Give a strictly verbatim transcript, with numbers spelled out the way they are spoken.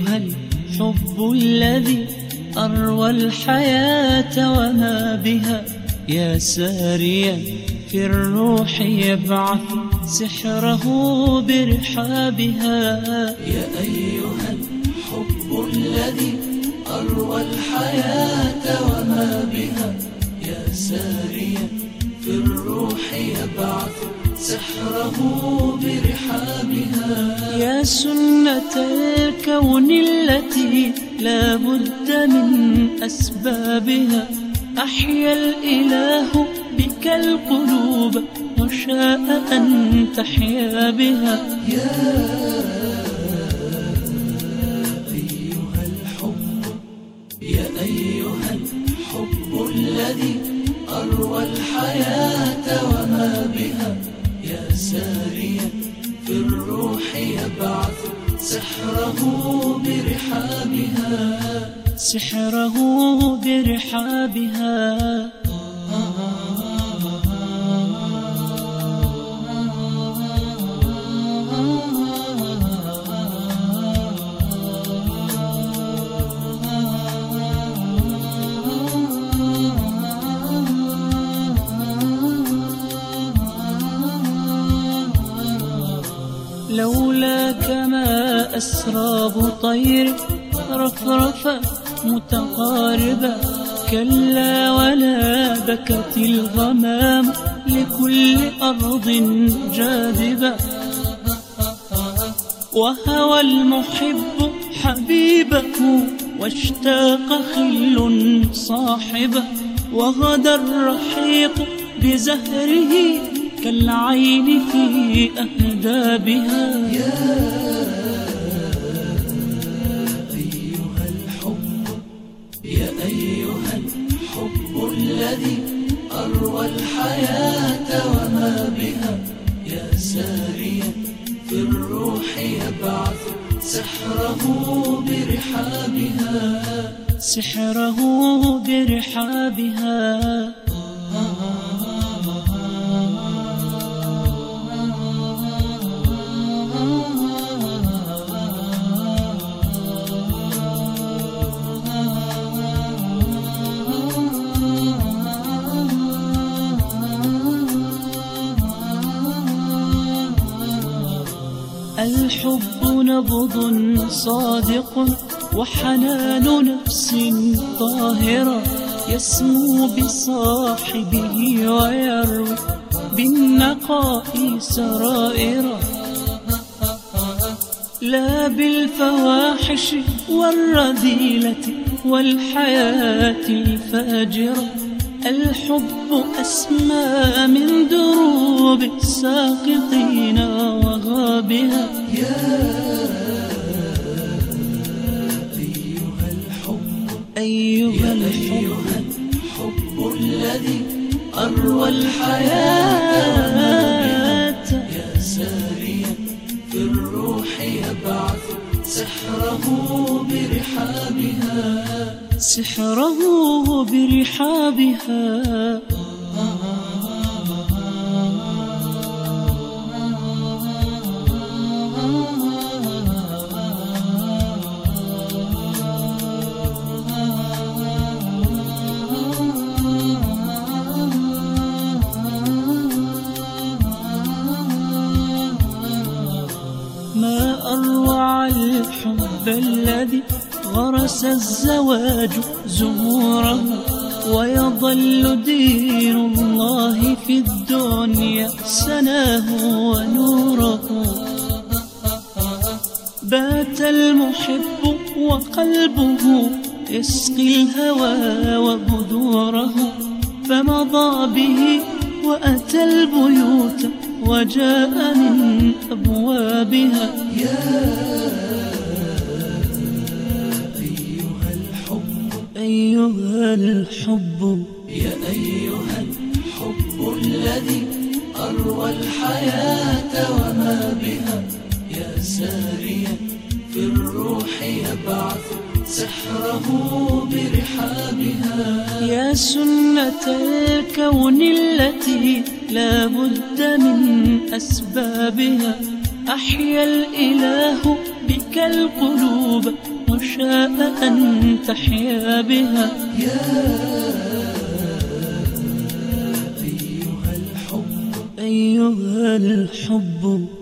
أيها الحب الذي أروى الحياة وما بها، يا ساريا في الروح يبعث سحره برحابها. يا أيها الحب الذي أروى الحياة وما بها، يا ساريا في الروح يبعث سحره برحابها. يا سنة الكون التي لا بد من أسبابها، أحيا الإله بك القلوب وشاء أن تحيا بها. يا أيها الحب يا أيها الحب الذي أروى الحياة وما بها، يا ساريا في الروح يبعث سحره برحابها. سحره برحابها. لولاك ما أسراب طير رفرفة متقاربة، كلا ولا بكت الغمام لكل أرض جاذبة. وهوى المحب حبيبه واشتاق خل صاحبه، وغدا الرحيق بزهره كالعين في أهدابها. يا أيها الحب يا أيها الحب الذي أروى الحياة وما بها، يا ساريا في الروح يبعث سحره برحابها. سحره برحابها. الحب نبض صادق وحنان نفس طاهرة، يسمو بصاحبه ويروي بالنقاء سرائرا. لا بالفواحش والرذيلة والحياة الفاجرة، الحب أسمى من دروب الساقطين وغابها. يا أيها الحب أيها الحب الذي أروى الحياة، يا ساريا في الروح يبعث سحره برحابها. سحره برحابها. ما أروع الحب الذي غرس الزواج زهوره، ويظل دين الله في الدنيا سناه ونوره. بات المحب وقلبه يسقي الهوى وبذوره، فمضى به وأتى البيوت وجاء من أبوابها. يا أيها الحب يا أيها الحب الذي أروى الحياة وما بها، يا ساريا في الروح يبعث سحره برحابها. يا سنة الكون التي لا بد من أسبابها، أحيا الإله بك القلوب شاء أن تحيا بها. يا أيها الحب أيها الحب